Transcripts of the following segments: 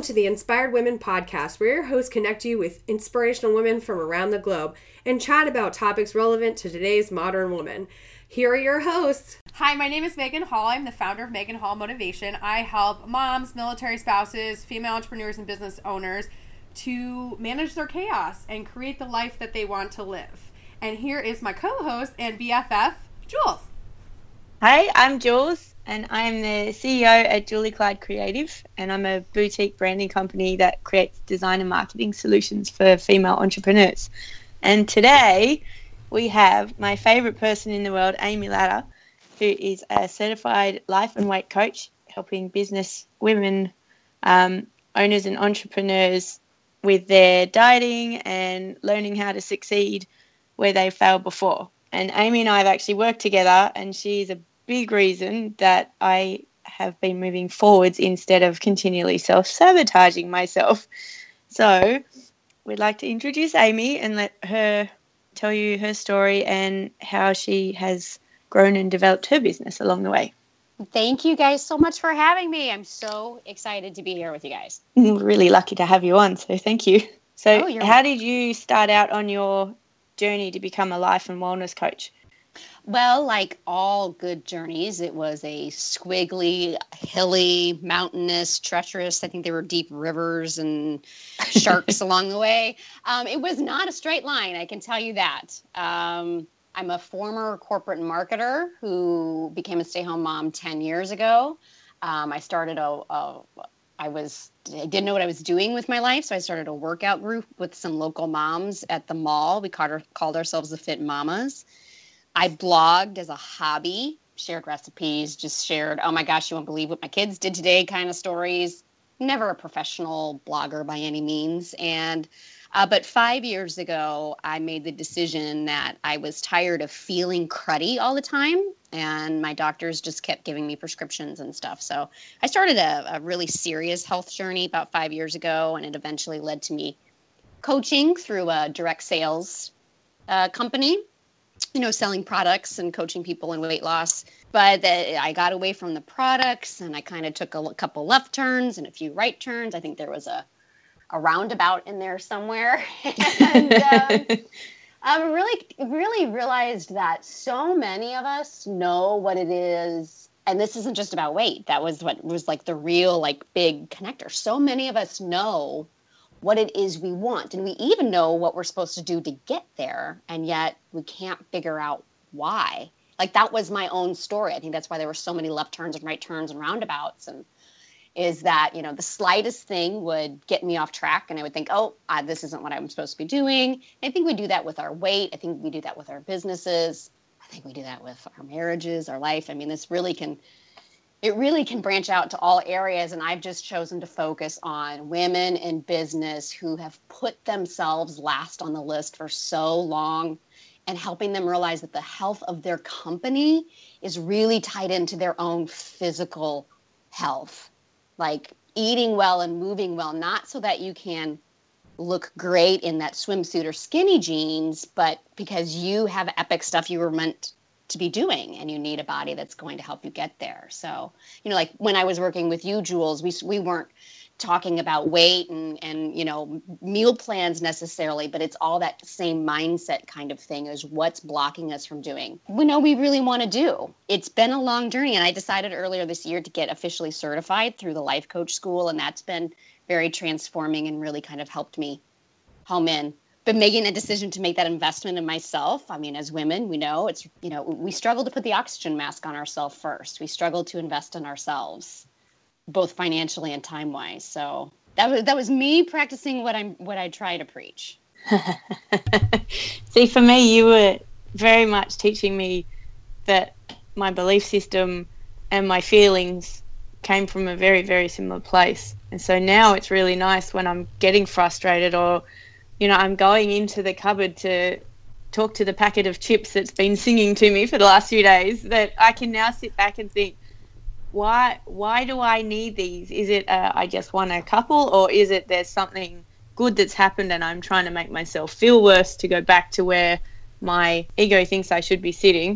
to the Inspired Women podcast, where your hosts connect you with inspirational women from around the globe and chat about topics relevant to today's modern woman. Here are your hosts. Hi, my name is Megan Hall. I'm the founder of Megan Hall Motivation. I help moms, military spouses, female entrepreneurs, and business owners to manage their chaos and create the life that they want to live. And here is my co-host and BFF, Jules. Hi, I'm Jules, and I'm the CEO at Julie Clyde Creative, and I'm a boutique branding company that creates design and marketing solutions for female entrepreneurs. And today we have my favorite person in the world, Amy Latta, who is a certified life and weight coach, helping business women, owners and entrepreneurs with their dieting and learning how to succeed where they failed before. And Amy and I have actually worked together, and she's a big reason that I have been moving forwards instead of continually self-sabotaging myself. So we'd like to introduce Amy and let her tell you her story and how she has grown and developed her business along the way. Thank you guys so much for having me. I'm so excited to be here with you guys. We're really lucky to have you on, so thank you. So how did you start out on your journey to become a life and wellness coach? Well, like all good journeys, it was a squiggly, hilly, mountainous, treacherous. I think there were deep rivers and sharks along the way. It was not a straight line, I can tell you that. I'm a former corporate marketer who became a stay-home mom 10 years ago. I started I didn't know what I was doing with my life, so I started a workout group with some local moms at the mall. We called ourselves the Fit Mamas. I blogged as a hobby, shared recipes, just shared, oh my gosh, you won't believe what my kids did today kind of stories. Never a professional blogger by any means. But 5 years ago, I made the decision that I was tired of feeling cruddy all the time, and my doctors just kept giving me prescriptions and stuff. So I started a really serious health journey about 5 years ago, and it eventually led to me coaching through a direct sales company, selling products and coaching people in weight loss. But I got away from the products, and I kind of took a couple left turns and a few right turns. I think there was a roundabout in there somewhere. And I really realized that so many of us know what it is. And this isn't just about weight. That was what was like the real, big connector. So many of us know what it is we want. And we even know what we're supposed to do to get there. And yet we can't figure out why. That was my own story. I think that's why there were so many left turns and right turns and roundabouts. And is that, the slightest thing would get me off track, and I would think, this isn't what I'm supposed to be doing. And I think we do that with our weight. I think we do that with our businesses. I think we do that with our marriages, our life. I mean, it really can branch out to all areas. And I've just chosen to focus on women in business who have put themselves last on the list for so long, and helping them realize that the health of their company is really tied into their own physical health. Like eating well and moving well, not so that you can look great in that swimsuit or skinny jeans, but because you have epic stuff you were meant to be doing, and you need a body that's going to help you get there. So, when I was working with you, Jules, we weren't talking about weight and meal plans necessarily, but it's all that same mindset kind of thing is what's blocking us from doing we really want to do. It's been a long journey, and I decided earlier this year to get officially certified through the Life Coach School, and that's been very transforming and really kind of helped me home in. But making a decision to make that investment in myself, I mean, as women, we know it's, we struggle to put the oxygen mask on ourselves first. We struggle to invest in ourselves, both financially and time-wise. So that was me practicing what I try to preach. See, for me, you were very much teaching me that my belief system and my feelings came from a very, very similar place. And so now it's really nice when I'm getting frustrated, or, I'm going into the cupboard to talk to the packet of chips that's been singing to me for the last few days, that I can now sit back and think, why do I need these? Is it I just want a couple, or is it there's something good that's happened and I'm trying to make myself feel worse to go back to where my ego thinks I should be sitting?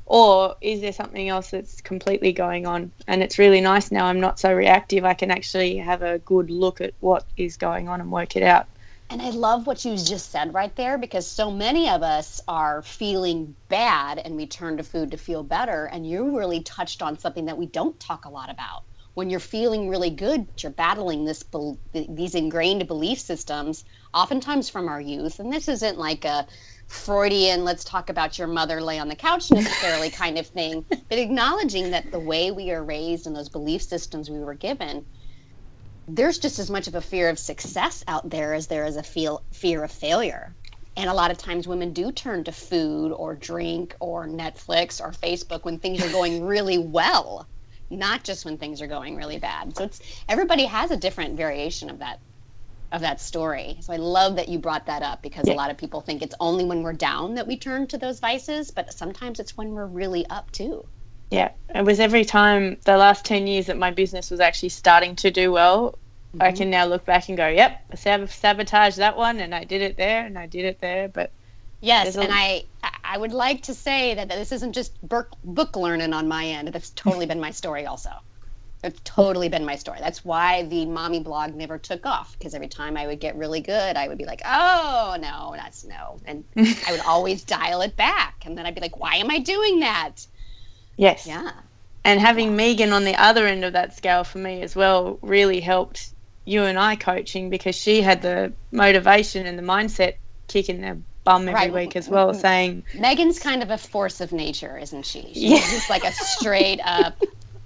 Or is there something else that's completely going on? And it's really nice now. I'm not so reactive. I can actually have a good look at what is going on and work it out. And I love what you just said right there, because so many of us are feeling bad and we turn to food to feel better. And you really touched on something that we don't talk a lot about. When you're feeling really good, you're battling these ingrained belief systems, oftentimes from our youth. And this isn't like a Freudian, let's talk about your mother lay on the couch necessarily kind of thing, but acknowledging that the way we are raised and those belief systems we were given, there's just as much of a fear of success out there as there is a fear of failure. And a lot of times women do turn to food or drink or Netflix or Facebook when things are going really well, not just when things are going really bad. So everybody has a different variation of that story. So I love that you brought that up, because a lot of people think it's only when we're down that we turn to those vices, but sometimes it's when we're really up too. Yeah, it was every time the last 10 years that my business was actually starting to do well, I can now look back and go, yep, I sabotaged that one, and I did it there, and I did it there. But yes, and I would like to say that this isn't just book learning on my end. That's totally been my story also. It's totally been my story. That's why the mommy blog never took off, because every time I would get really good, I would be like, oh, no, that's no. And I would always dial it back. And then I'd be like, why am I doing that? Yes. Yeah. And having Megan on the other end of that scale for me as well really helped you and I coaching, because she had the motivation and the mindset kicking their bum every week as well, saying... Megan's kind of a force of nature, isn't she? She's just like a straight up...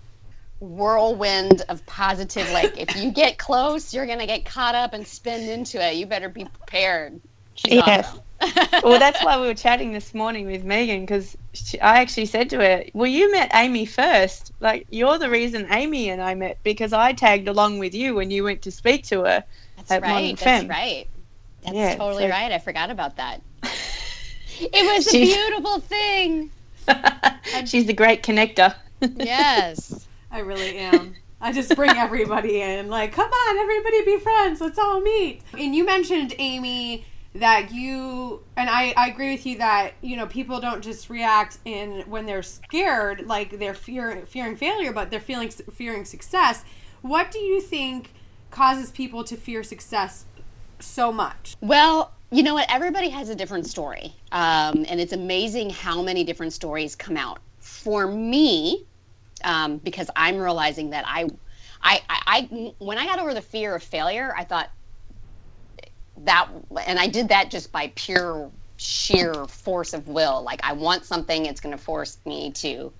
whirlwind of positive, like if you get close, you're gonna get caught up and spin into it. You better be prepared. She's awesome. Well, that's why we were chatting this morning with Megan, because I actually said to her, well, you met Amy first. Like, you're the reason Amy and I met, because I tagged along with you when you went to speak to her. That's right. That's right. That's totally right. I forgot about that. It was a beautiful thing. She's the great connector. Yes. I really am. I just bring everybody in. Like, come on, everybody be friends. Let's all meet. And you mentioned, Amy, that you, and I agree with you that, you know, people don't just react when they're scared, like they're fearing failure, but they're fearing success. What do you think causes people to fear success so much? Well, you know what? Everybody has a different story. And it's amazing how many different stories come out. For me, because I'm realizing that I when I got over the fear of failure, I thought that, and I did that just by pure sheer force of will. Like, I want something, it's going to force me to,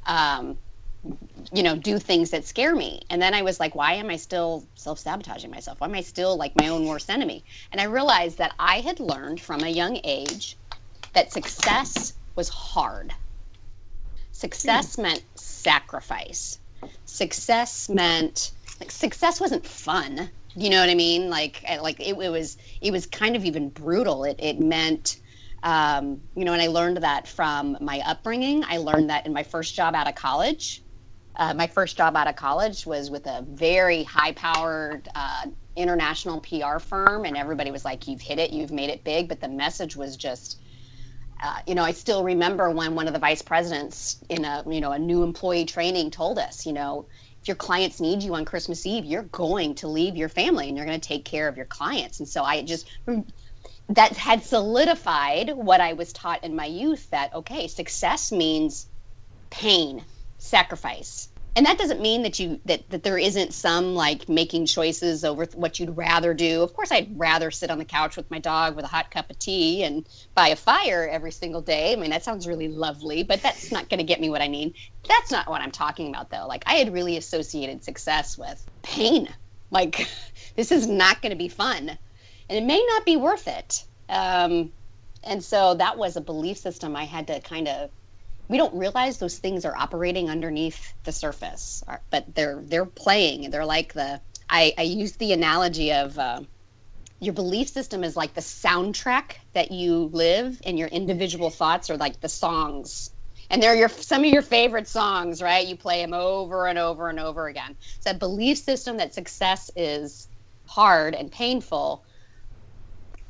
do things that scare me. And then I was like, why am I still self-sabotaging myself? Why am I still like my own worst enemy? And I realized that I had learned from a young age that success was hard. Success meant sacrifice. Success meant, like, success wasn't fun. You know what I mean? It was kind of even brutal. It meant, and I learned that from my upbringing. I learned that in my first job out of college. My first job out of college was with a very high-powered international PR firm, and everybody was like, "You've hit it, you've made it big," but the message was just. I still remember when one of the vice presidents in a new employee training told us, if your clients need you on Christmas Eve, you're going to leave your family and you're going to take care of your clients. And so that had solidified what I was taught in my youth, that, okay, success means pain, sacrifice. And that doesn't mean that there isn't some, like, making choices over what you'd rather do. Of course, I'd rather sit on the couch with my dog with a hot cup of tea and by a fire every single day. I mean, that sounds really lovely, but that's not going to get me what I need. That's not what I'm talking about, though. Like, I had really associated success with pain. Like, this is not going to be fun, and it may not be worth it. And so that was a belief system I had to kind of. We don't realize those things are operating underneath the surface, but they're playing. They're like I used the analogy of your belief system is like the soundtrack that you live, and your individual thoughts are like the songs. And they're some of your favorite songs, right? You play them over and over and over again. It's that belief system that success is hard and painful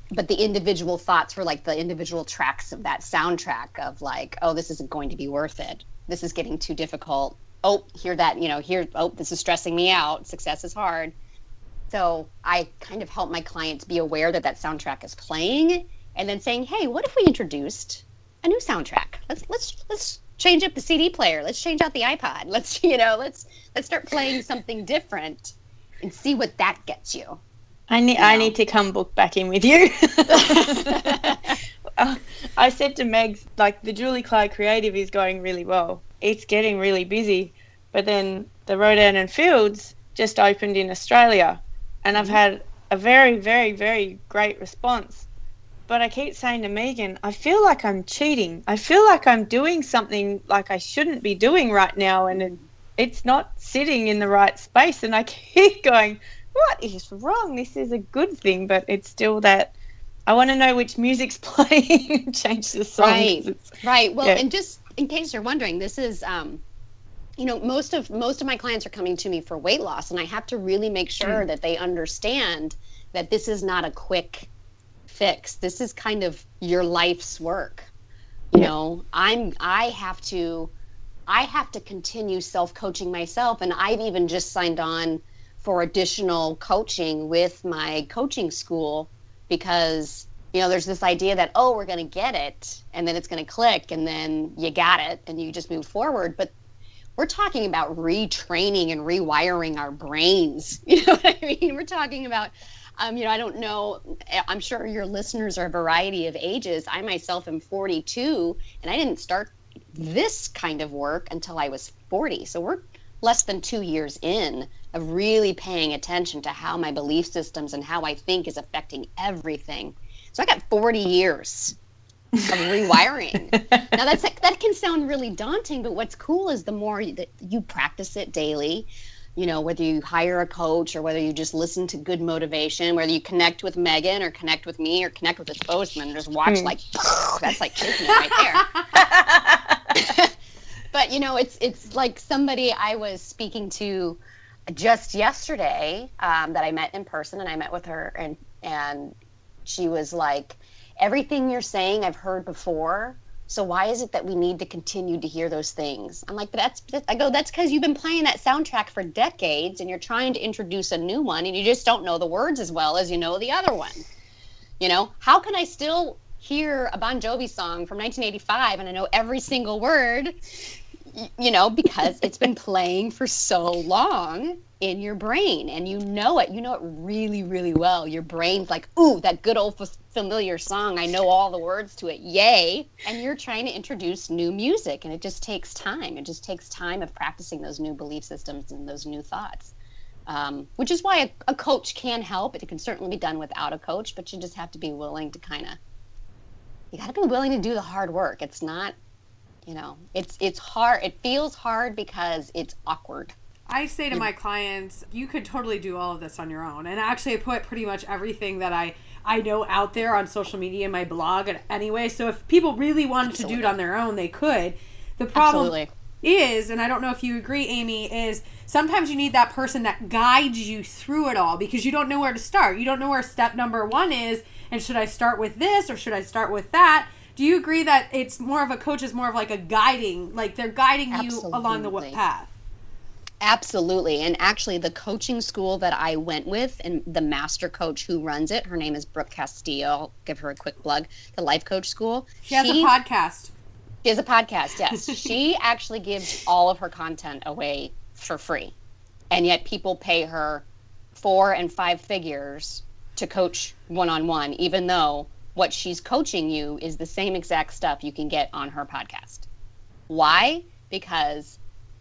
but the individual thoughts were like the individual tracks of that soundtrack of like, oh, this isn't going to be worth it. This is getting too difficult. Oh, hear that, oh, this is stressing me out. Success is hard. So I kind of help my clients be aware that that soundtrack is playing, and then saying, hey, what if we introduced a new soundtrack? Let's change up the CD player. Let's change out the iPod. Let's start playing something different and see what that gets you. I need to come book back in with you. I said to Megs, like, the Julie Clyde Creative is going really well. It's getting really busy. But then the Rodan and Fields just opened in Australia, and I've had a very, very, very great response. But I keep saying to Megan, I feel like I'm cheating. I feel like I'm doing something like I shouldn't be doing right now, and it's not sitting in the right space. And I keep going, what is wrong? This is a good thing, but it's still that I want to know which music's playing and change the song. Right. Well, and just in case you're wondering, this is, most of my clients are coming to me for weight loss, and I have to really make sure that they understand that this is not a quick fix. This is kind of your life's work. I have to continue self-coaching myself, and I've even just signed on for additional coaching with my coaching school, because there's this idea that, oh, we're going to get it and then it's going to click and then you got it and you just move forward. But we're talking about retraining and rewiring our brains. You know what I mean? We're talking about I don't know, I'm sure your listeners are a variety of ages. I myself am 42, and I didn't start this kind of work until I was 40. So we're less than 2 years in of really paying attention to how my belief systems and how I think is affecting everything. So I got 40 years of rewiring. Now that can sound really daunting, but what's cool is the more that you practice it daily, whether you hire a coach or whether you just listen to good motivation, whether you connect with Megan or connect with me or connect with this postman and just watch that's like kissing it right there. But it's like somebody I was speaking to just yesterday that I met in person, and I met with her, and she was like, everything you're saying I've heard before, so why is it that we need to continue to hear those things? I'm like, that's because you've been playing that soundtrack for decades, and you're trying to introduce a new one, and you just don't know the words as well as you know the other one. How can I still hear a Bon Jovi song from 1985 and I know every single word? Because it's been playing for so long in your brain, and you know it really, really well. Your brain's like, ooh, that good old familiar song. I know all the words to it. Yay. And you're trying to introduce new music, and it just takes time. It just takes time of practicing those new belief systems and those new thoughts, which is why a coach can help. It can certainly be done without a coach, but you just have to be willing to you got to be willing to do the hard work. It's not, it's hard. It feels hard because it's awkward. I say to my clients, you could totally do all of this on your own. And actually, I put pretty much everything that I know out there on social media in my blog anyway. So if people really wanted to do it on their own, they could. The problem is, and I don't know if you agree, Amy, is sometimes you need that person that guides you through it all, because you don't know where to start. You don't know where step number 1 is, and should I start with this or should I start with that? Do you agree that it's more of a coach is more of like a guiding, like they're guiding you along the path? Absolutely. And actually, the coaching school that I went with, and the master coach who runs it, her name is Brooke Castillo. I'll give her a quick plug. The Life Coach School. She has a podcast. She has a podcast, yes. She actually gives all of her content away for free. And yet people pay her 4 and 5 figures to coach one-on-one, even though what she's coaching you is the same exact stuff you can get on her podcast. Why? Because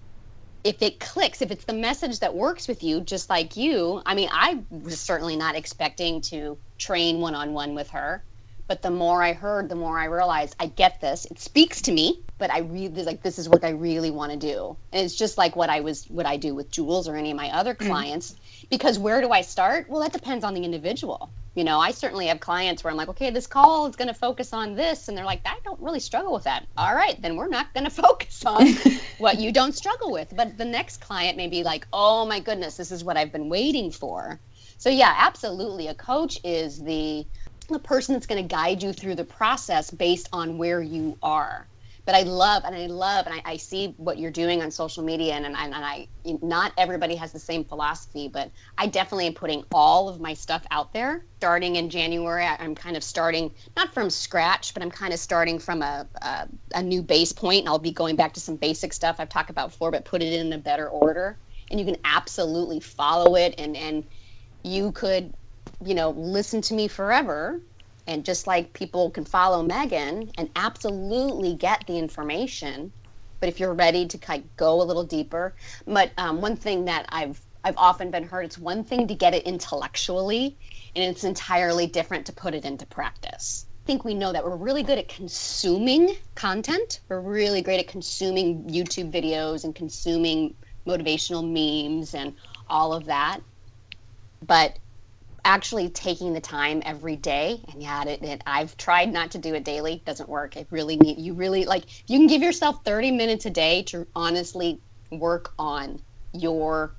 if it clicks, if it's the message that works with you, just like you, I was certainly not expecting to train one-on-one with her, but the more I heard, the more I realized I get this. It speaks to me, but I really, this is what I really want to do. And it's just like what I do with Jules or any of my other clients, because where do I start? Well, that depends on the individual. I certainly have clients where I'm like, okay, this call is going to focus on this. And they're like, I don't really struggle with that. All right, then we're not going to focus on what you don't struggle with. But the next client may be like, oh my goodness, this is what I've been waiting for. So yeah, absolutely. A coach is the person that's going to guide you through the process based on where you are. But I see what you're doing on social media, and I not everybody has the same philosophy, but I definitely am putting all of my stuff out there. Starting in January, I'm kind of starting, not from scratch, but I'm kind of starting from a new base point, and I'll be going back to some basic stuff I've talked about before, but put it in a better order. And you can absolutely follow it, and you could, listen to me forever. And just like people can follow Megan and absolutely get the information, but if you're ready to kind of go a little deeper. But one thing that I've often been heard, it's one thing to get it intellectually, and it's entirely different to put it into practice. I think we know that we're really good at consuming content. We're really great at consuming YouTube videos and consuming motivational memes and all of that. But actually taking the time every day, and I've tried not to do it daily, doesn't work. If you can give yourself 30 minutes a day to honestly work on your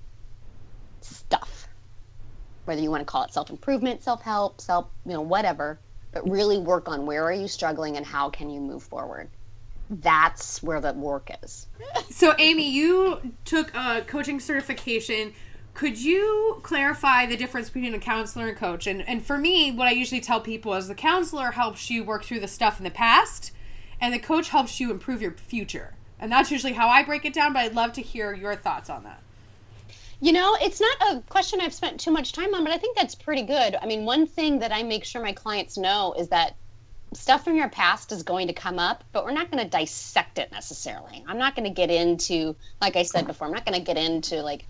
stuff, whether you want to call it self-improvement, self-help, whatever, but really work on where are you struggling and how can you move forward. That's where the work is. So Amy, you took a coaching certification. Could you clarify the difference between a counselor and coach? And for me, what I usually tell people is the counselor helps you work through the stuff in the past, and the coach helps you improve your future. And that's usually how I break it down, but I'd love to hear your thoughts on that. It's not a question I've spent too much time on, but I think that's pretty good. I mean, one thing that I make sure my clients know is that stuff from your past is going to come up, but we're not going to dissect it necessarily. I'm not going to get into, like I said before, I'm not going to get into like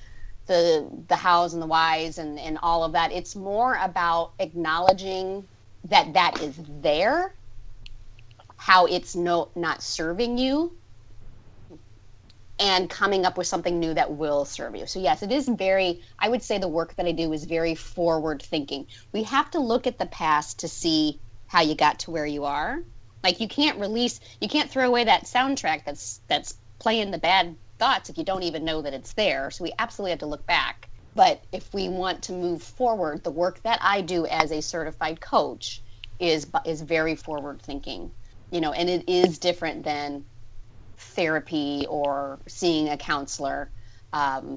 the hows and the whys and all of that. It's more about acknowledging that is there, how it's not serving you, and coming up with something new that will serve you. So yes, it is I would say the work that I do is very forward thinking. We have to look at the past to see how you got to where you are. Like you can't throw away that soundtrack that's playing the bad thoughts if you don't even know that it's there. So we absolutely have to look back. But if we want to move forward, the work that I do as a certified coach is very forward thinking, and it is different than therapy or seeing a counselor. And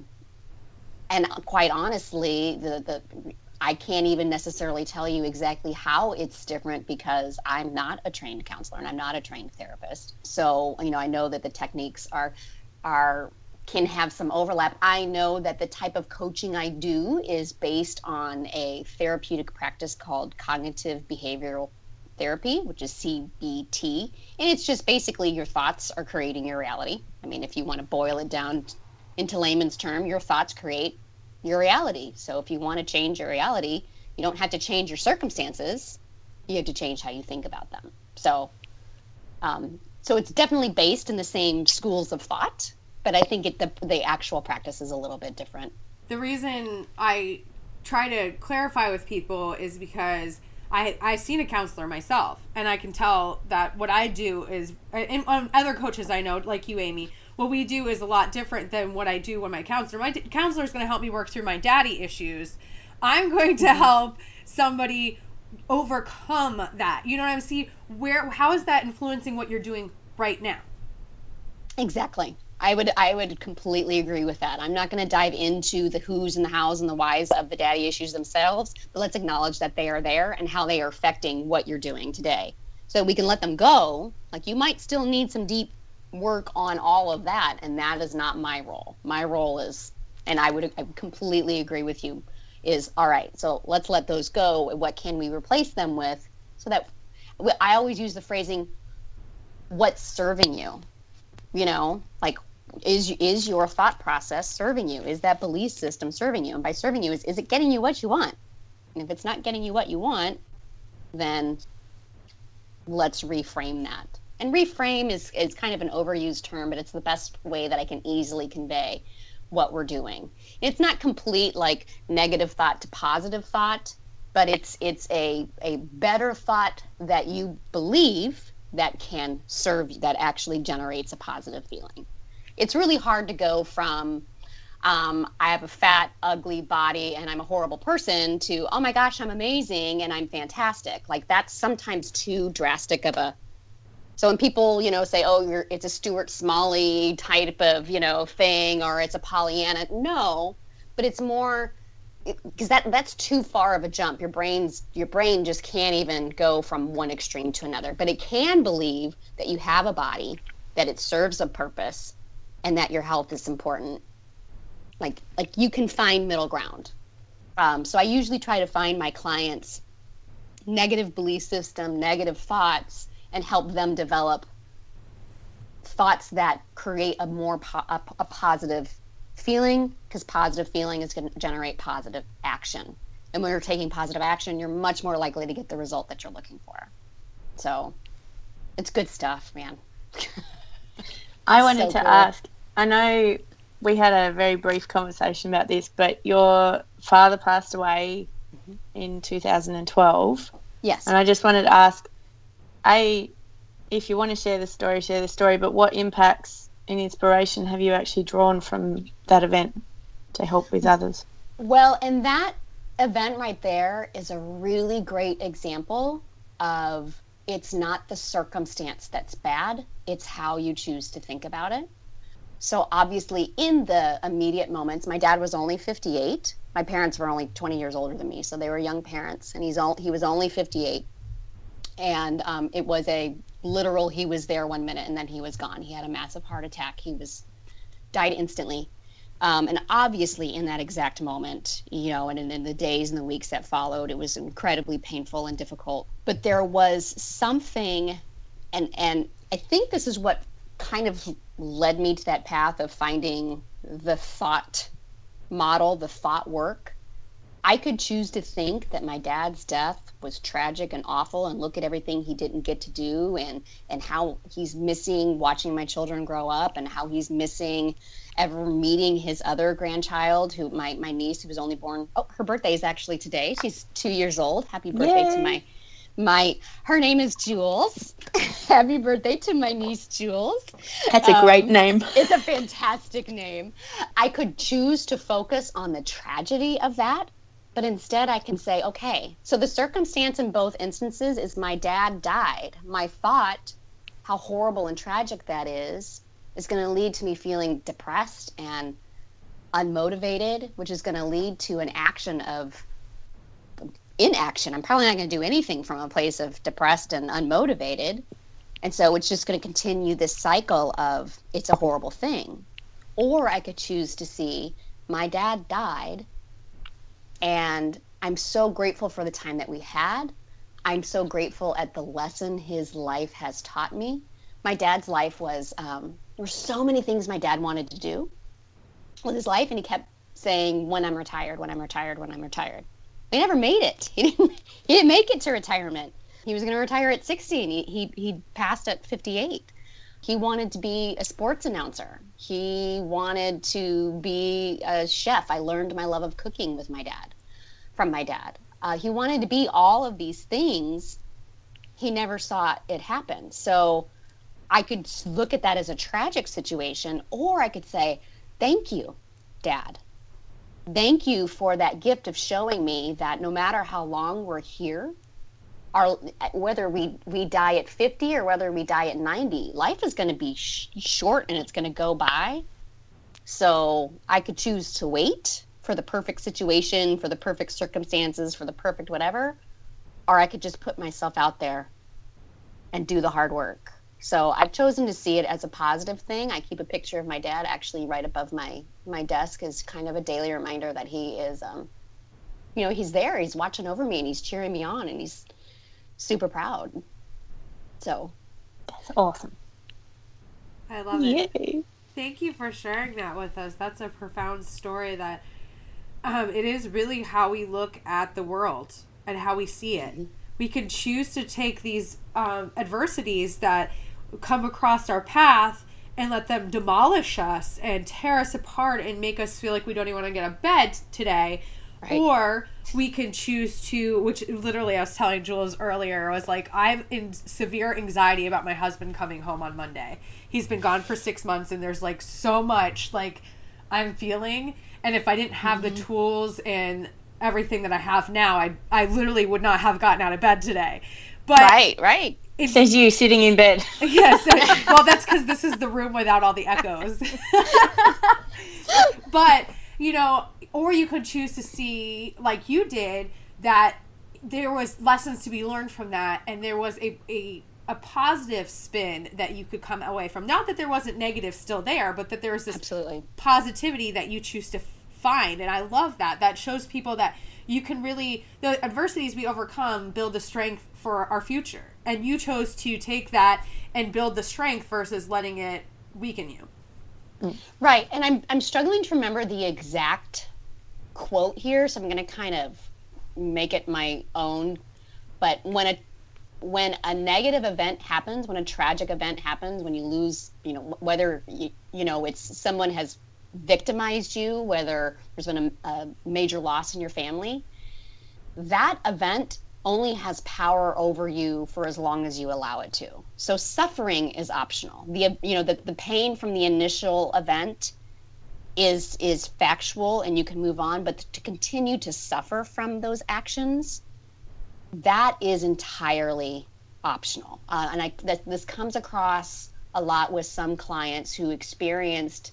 quite honestly, I can't even necessarily tell you exactly how it's different because I'm not a trained counselor and I'm not a trained therapist. So, I know that the techniques can have some overlap. I know that the type of coaching I do is based on a therapeutic practice called cognitive behavioral therapy, which is CBT. And it's just basically your thoughts are creating your reality. I mean, if you want to boil it down into layman's term, your thoughts create your reality. So if you want to change your reality, you don't have to change your circumstances. You have to change how you think about them. So it's definitely based in the same schools of thought, but I think the actual practice is a little bit different. The reason I try to clarify with people is because I've seen a counselor myself, and I can tell that what I do is, and other coaches I know, like you, Amy, what we do is a lot different than what I do when my counselor is going to help me work through my daddy issues. I'm going to help somebody overcome that. You know what I'm saying? How is that influencing what you're doing right now? Exactly. I would completely agree with that. I'm not going to dive into the who's and the hows and the whys of the daddy issues themselves, but let's acknowledge that they are there and how they are affecting what you're doing today. So we can let them go. Like you might still need some deep work on all of that, and that is not my role. My role is, and I would completely agree with you, is all right, so let's let those go. What can we replace them with? So that I always use the phrasing, what's serving you? Like, is your thought process serving you? Is that belief system serving you? And by serving you, is it getting you what you want? And if it's not getting you what you want, then let's reframe that. And reframe is kind of an overused term, but it's the best way that I can easily convey what we're doing. It's not complete like negative thought to positive thought, but it's a better thought that you believe that can serve, that actually generates a positive feeling. It's really hard to go from I have a fat, ugly body and I'm a horrible person to, oh my gosh, I'm amazing and I'm fantastic. Like that's sometimes too drastic of a. So when people, say, oh, it's a Stuart Smalley type of, thing, or it's a Pollyanna. No, but it's more because that's too far of a jump. Your brain just can't even go from one extreme to another, but it can believe that you have a body, that it serves a purpose, and that your health is important. Like you can find middle ground. So I usually try to find my clients' negative belief system, negative thoughts, and help them develop thoughts that create a more a positive feeling, because positive feeling is going to generate positive action. And when you're taking positive action, you're much more likely to get the result that you're looking for. So it's good stuff, man. I wanted to ask, I know we had a very brief conversation about this, but your father passed away in 2012. Yes. And I just wanted to ask, if you want to share the story, but what impacts and inspiration have you actually drawn from that event to help with others? Well, and that event right there is a really great example of it's not the circumstance that's bad, it's how you choose to think about it. So obviously in the immediate moments, my dad was only 58. My parents were only 20 years older than me, so they were young parents, and he was only 58. And it was a literal, he was there 1 minute and then he was gone. He had a massive heart attack. Died instantly. And obviously in that exact moment, and in the days and the weeks that followed, it was incredibly painful and difficult. But there was something, and I think this is what kind of led me to that path of finding the thought model, the thought work. I could choose to think that my dad's death was tragic and awful, and look at everything he didn't get to do, and how he's missing watching my children grow up, and how he's missing ever meeting his other grandchild, who my niece, who was only born, her birthday is actually today. She's 2 years old. Happy birthday to her name is Jules. Happy birthday to my niece, Jules. That's a great name. It's a fantastic name. I could choose to focus on the tragedy of that, but instead I can say, okay, so the circumstance in both instances is my dad died. My thought, how horrible and tragic that is going to lead to me feeling depressed and unmotivated, which is going to lead to an action of inaction. I'm probably not going to do anything from a place of depressed and unmotivated. And so it's just going to continue this cycle of it's a horrible thing. Or I could choose to see my dad died, and I'm so grateful for the time that we had. I'm so grateful at the lesson his life has taught me. My dad's life was, there were so many things my dad wanted to do with his life, and he kept saying, when I'm retired, when I'm retired, when I'm retired. He never made it. He didn't make it to retirement. He was going to retire at 60, and he passed at 58. He wanted to be a sports announcer. He wanted to be a chef. I learned my love of cooking from my dad. He wanted to be all of these things. He never saw it happen. So I could look at that as a tragic situation, or I could say, thank you, Dad. Thank you for that gift of showing me that no matter how long we're here, whether we die at 50 or whether we die at 90, life is going to be short and it's going to go by. So I could choose to wait for the perfect situation, for the perfect circumstances, for the perfect whatever, or I could just put myself out there and do the hard work. So I've chosen to see it as a positive thing. I keep a picture of my dad actually right above my desk as kind of a daily reminder that he is, he's there, he's watching over me and he's cheering me on and he's super proud. So that's awesome. I love it. Yay. Thank you for sharing that with us. That's a profound story that it is really how we look at the world and how we see it. Mm-hmm. We can choose to take these adversities that come across our path and let them demolish us and tear us apart and make us feel like we don't even want to get out of bed today. Right. Or we can choose to, which literally I was telling Jules earlier, I was like, I'm in severe anxiety about my husband coming home on Monday. He's been gone for 6 months and there's like so much like I'm feeling. And if I didn't have the tools and everything that I have now, I literally would not have gotten out of bed today. But Right. It says you sitting in bed. Yes. Well, that's because this is the room without all the echoes. But, you know, or you could choose to see, like you did, that there was lessons to be learned from that, and there was a positive spin that you could come away from. Not that there wasn't negative still there, but that there was this positivity that you choose to find. And I love that. That shows people that you can really, the adversities we overcome build the strength for our future. And you chose to take that and build the strength versus letting it weaken you. Right. And I'm struggling to remember the exact quote here, so I'm going to kind of make it my own. But when a negative event happens, when a tragic event happens, when you lose, you know, whether it's someone has victimized you, whether there's been a major loss in your family, that event only has power over you for as long as you allow it to. So suffering is optional. The pain from the initial event is factual and you can move on, but to continue to suffer from those actions, that is entirely optional. And this comes across a lot with some clients who experienced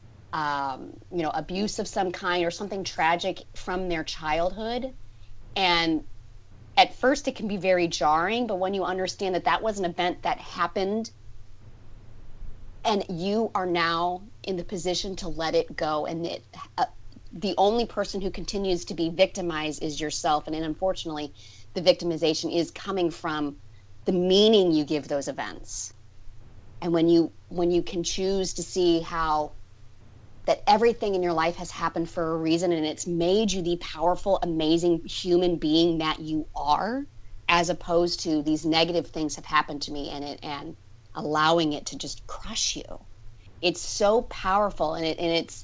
abuse of some kind or something tragic from their childhood. And at first it can be very jarring, but when you understand that was an event that happened and you are now in the position to let it go, and the only person who continues to be victimized is yourself. And unfortunately, the victimization is coming from the meaning you give those events. And when you can choose to see how that everything in your life has happened for a reason, and it's made you the powerful, amazing human being that you are, as opposed to these negative things have happened to me and allowing it to just crush you. It's so powerful, and it's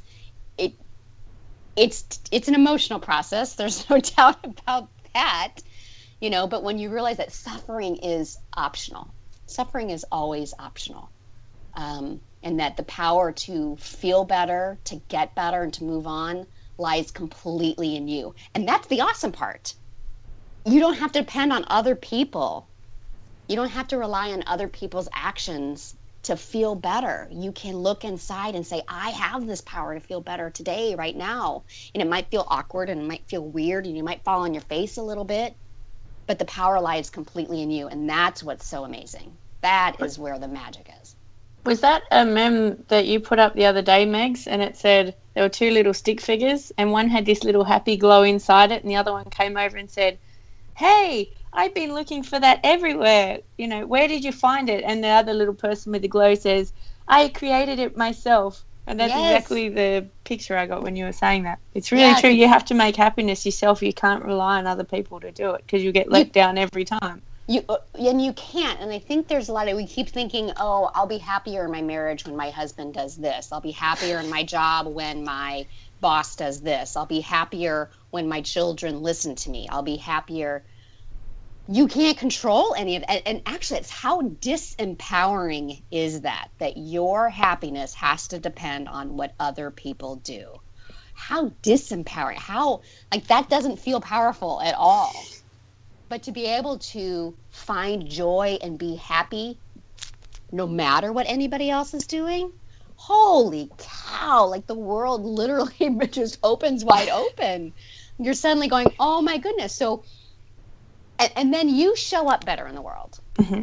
an emotional process. There's no doubt about that, but when you realize that suffering is optional, suffering is always optional. And that the power to feel better, to get better, and to move on lies completely in you. And that's the awesome part. You don't have to depend on other people. You don't have to rely on other people's actions to feel better. You can look inside and say, I have this power to feel better today, right now. And it might feel awkward and it might feel weird and you might fall on your face a little bit, but the power lies completely in you. And that's what's so amazing. That is where the magic is. Was that a meme that you put up the other day, Megs? And it said there were two little stick figures and one had this little happy glow inside it and the other one came over and said, hey, I've been looking for that everywhere. Where did you find it? And the other little person with the glow says, I created it myself. And that's exactly the picture I got when you were saying that. It's really true. You have to make happiness yourself. You can't rely on other people to do it because you get let down every time. You can't. And I think there's a lot of, we keep thinking, oh, I'll be happier in my marriage when my husband does this. I'll be happier in my job when my boss does this. I'll be happier when my children listen to me. I'll be happier. You can't control any of it. And actually, it's how disempowering is that your happiness has to depend on what other people do. How disempowering. That doesn't feel powerful at all. But to be able to find joy and be happy no matter what anybody else is doing, holy cow, the world literally just opens wide open. You're suddenly going, oh my goodness. So, and then you show up better in the world. Mm-hmm.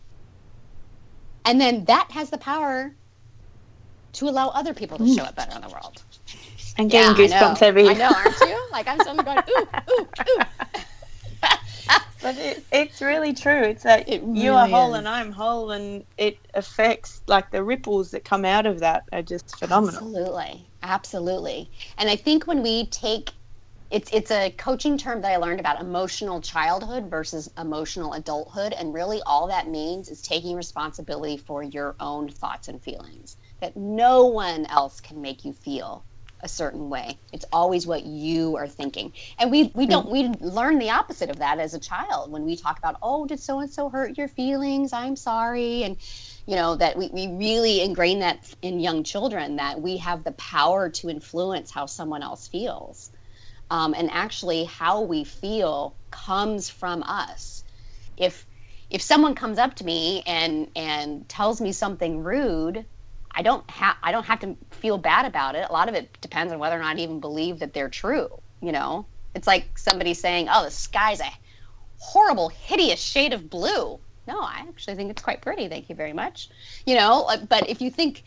And then that has the power to allow other people to show up better in the world. And getting goosebumps every year. I know, aren't you? I'm suddenly going, ooh, ooh, ooh. But it's really true. It's like really you are whole and I'm whole, and it affects, the ripples that come out of that are just phenomenal. Absolutely. And I think when we take, it's a coaching term that I learned about, emotional childhood versus emotional adulthood. And really all that means is taking responsibility for your own thoughts and feelings, that no one else can make you feel a certain way. It's always what you are thinking. And we learn the opposite of that as a child when we talk about, oh, did so-and-so hurt your feelings? I'm sorry. And, that we really ingrain that in young children, that we have the power to influence how someone else feels. And actually how we feel comes from us. If someone comes up to me and tells me something rude, I don't have to feel bad about it. A lot of it depends on whether or not I even believe that they're true. It's like somebody saying, "Oh, the sky's a horrible, hideous shade of blue." No, I actually think it's quite pretty. Thank you very much. But if you think,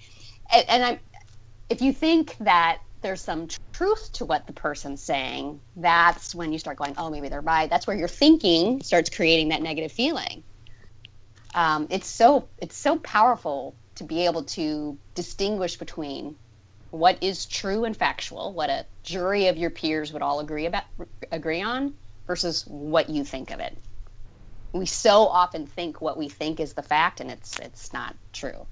if you think that there's some truth to what the person's saying, that's when you start going, "Oh, maybe they're right." That's where your thinking starts creating that negative feeling. It's so powerful to be able to distinguish between what is true and factual, what a jury of your peers would all agree on, versus what you think of it. We so often think what we think is the fact, and it's not true.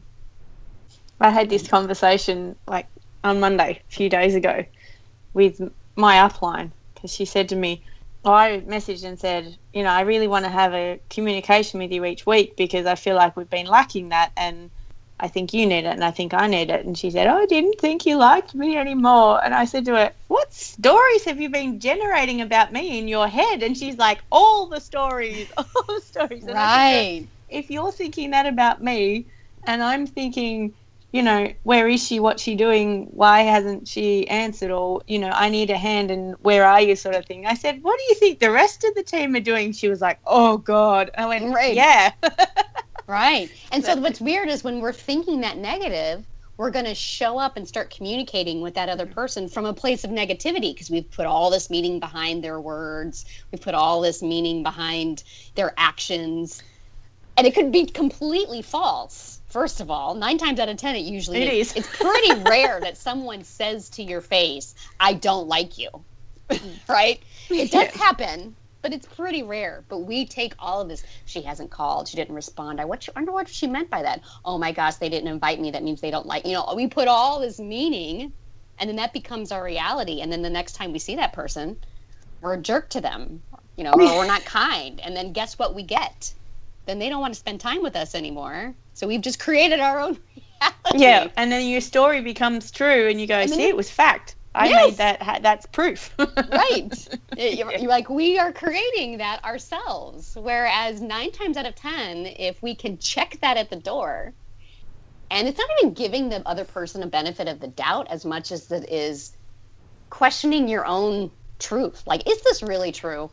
I had this conversation like on Monday, a few days ago, with my upline, because she said to me, I messaged and said, I really want to have a communication with you each week because I feel like we've been lacking that, and I think you need it and I think I need it. And she said, I didn't think you liked me anymore. And I said to her, what stories have you been generating about me in your head? And she's like, all the stories. And right. If you're thinking that about me and I'm thinking, where is she, what's she doing, why hasn't she answered, or, I need a hand and where are you, sort of thing. I said, what do you think the rest of the team are doing? She was like, oh God. I went, right. Yeah. Right. And so what's weird is when we're thinking that negative, we're going to show up and start communicating with that other person from a place of negativity, because we've put all this meaning behind their words. We've put all this meaning behind their actions. And it could be completely false. First of all, 9 times out of 10, it usually is. It's pretty rare that someone says to your face, I don't like you. Right? It does happen. But it's pretty rare. But we take all of this. She hasn't called. She didn't respond. I wonder what she meant by that. Oh my gosh, they didn't invite me. That means they don't like. We put all this meaning, and then that becomes our reality. And then the next time we see that person, we're a jerk to them, or we're not kind. And then guess what we get? Then they don't want to spend time with us anymore. So we've just created our own reality. Yeah, and then your story becomes true, and you go, see, it was fact. I made that. That's proof. Right. You're like, we are creating that ourselves. Whereas 9 times out of 10, if we can check that at the door, and it's not even giving the other person a benefit of the doubt as much as it is questioning your own truth. Like, is this really true?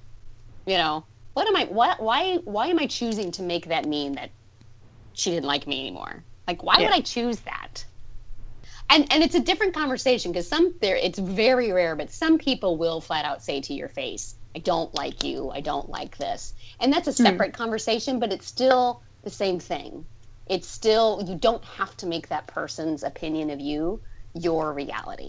Why am I choosing to make that mean that she didn't like me anymore? Like, why would I choose that? And it's a different conversation, because it's very rare, but some people will flat out say to your face, I don't like you, I don't like this. And that's a separate conversation, but it's still the same thing. It's still, you don't have to make that person's opinion of you your reality.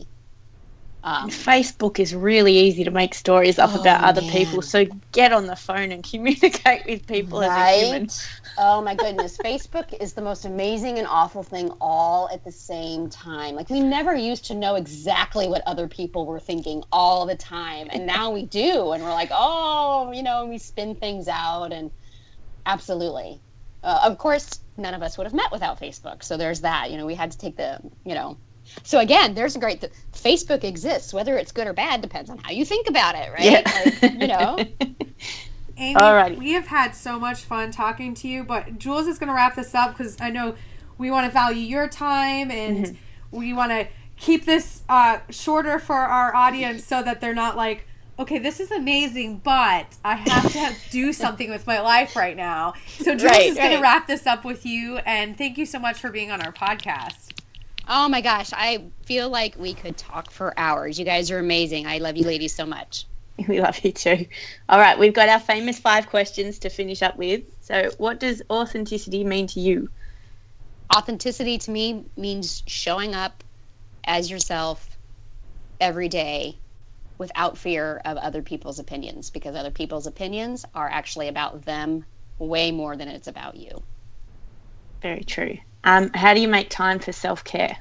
Facebook is really easy to make stories up about other people, so get on the phone and communicate with people as a human. Oh my goodness. Facebook is the most amazing and awful thing all at the same time. Like, we never used to know exactly what other people were thinking all the time, and now we do, and we're like, we spin things out, and absolutely. Of course, none of us would have met without Facebook, so there's that. We had to take the, So again, there's a great Facebook exists. Whether it's good or bad depends on how you think about it, right? Yeah. Amy, Alrighty. We have had so much fun talking to you, but Jules is going to wrap this up because I know we want to value your time and we want to keep this shorter for our audience so that they're not like, okay, this is amazing, but I have to do something with my life right now. So Jules is going to wrap this up with you, and thank you so much for being on our podcast. Oh my gosh, I feel like we could talk for hours. You guys are amazing. I love you ladies so much. We love you too. All right, we've got our famous 5 questions to finish up with. So what does authenticity mean to you? Authenticity to me means showing up as yourself every day without fear of other people's opinions, because other people's opinions are actually about them way more than it's about you. Very true. How do you make time for self-care?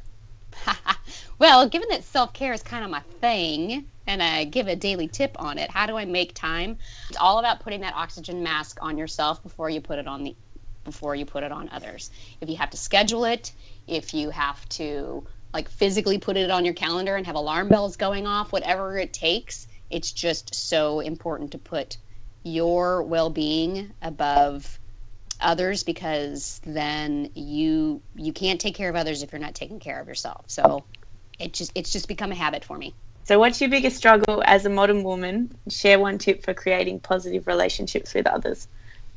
Well, given that self-care is kind of my thing, and I give a daily tip on it, how do I make time? It's all about putting that oxygen mask on yourself before you put it on before you put it on others. If you have to schedule it, if you have to like physically put it on your calendar and have alarm bells going off, whatever it takes, it's just so important to put your well-being above others, because then you can't take care of others if you're not taking care of yourself. So it's just become a habit for me. So what's your biggest struggle as a modern woman? Share one tip for creating positive relationships with others.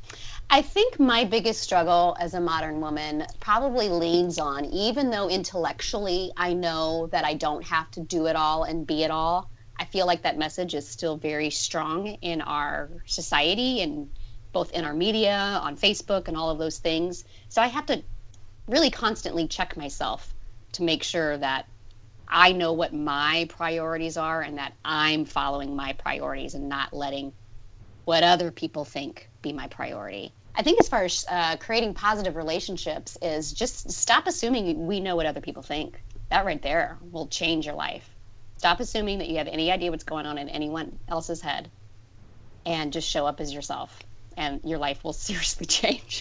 I think my biggest struggle as a modern woman probably leans on, even though intellectually I know that I don't have to do it all and be it all, I feel like that message is still very strong in our society and both in our media, on Facebook and all of those things. So I have to really constantly check myself to make sure that I know what my priorities are and that I'm following my priorities and not letting what other people think be my priority. I think as far as creating positive relationships is just stop assuming we know what other people think. That right there will change your life. Stop assuming that you have any idea what's going on in anyone else's head, and just show up as yourself, and your life will seriously change.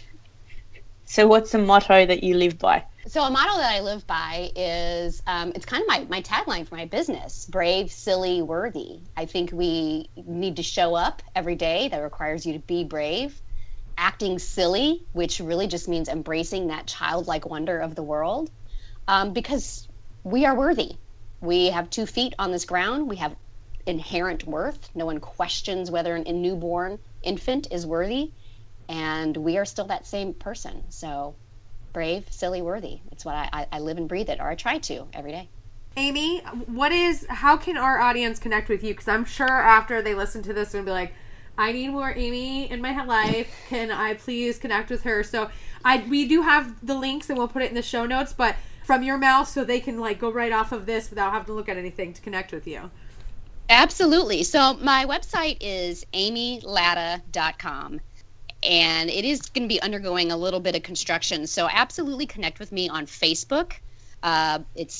So what's the motto that you live by? So a motto that I live by is, it's kind of my tagline for my business: brave, silly, worthy. I think we need to show up every day. That requires you to be brave. Acting silly, which really just means embracing that childlike wonder of the world, because we are worthy. We have 2 feet on this ground. We have inherent worth. No one questions whether a newborn infant is worthy, and we are still that same person. So brave, silly, worthy. It's what I live and breathe it, or I try to every day. Amy, how can our audience connect with you? Because I'm sure after they listen to this, they're going to be like, I need more Amy in my life. Can I please connect with her? So we do have the links, and we'll put it in the show notes, but from your mouth, so they can like go right off of this without having to look at anything to connect with you. Absolutely. So my website is amylatta.com, and it is going to be undergoing a little bit of construction. So absolutely connect with me on Facebook. It's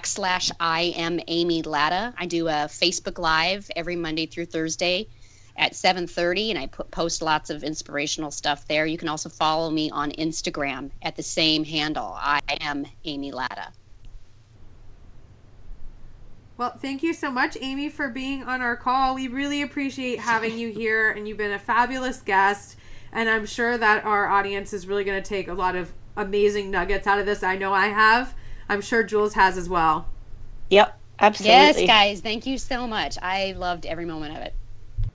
/I am Amy Latta. I do a Facebook Live every Monday through Thursday at 7:30, and I post lots of inspirational stuff there. You can also follow me on Instagram at the same handle. I am Amy Latta. Well, thank you so much, Amy, for being on our call. We really appreciate having you here, and you've been a fabulous guest, and I'm sure that our audience is really going to take a lot of amazing nuggets out of this. I know I have. I'm sure Jules has as well. Yep, absolutely. Yes, guys, thank you so much. I loved every moment of it.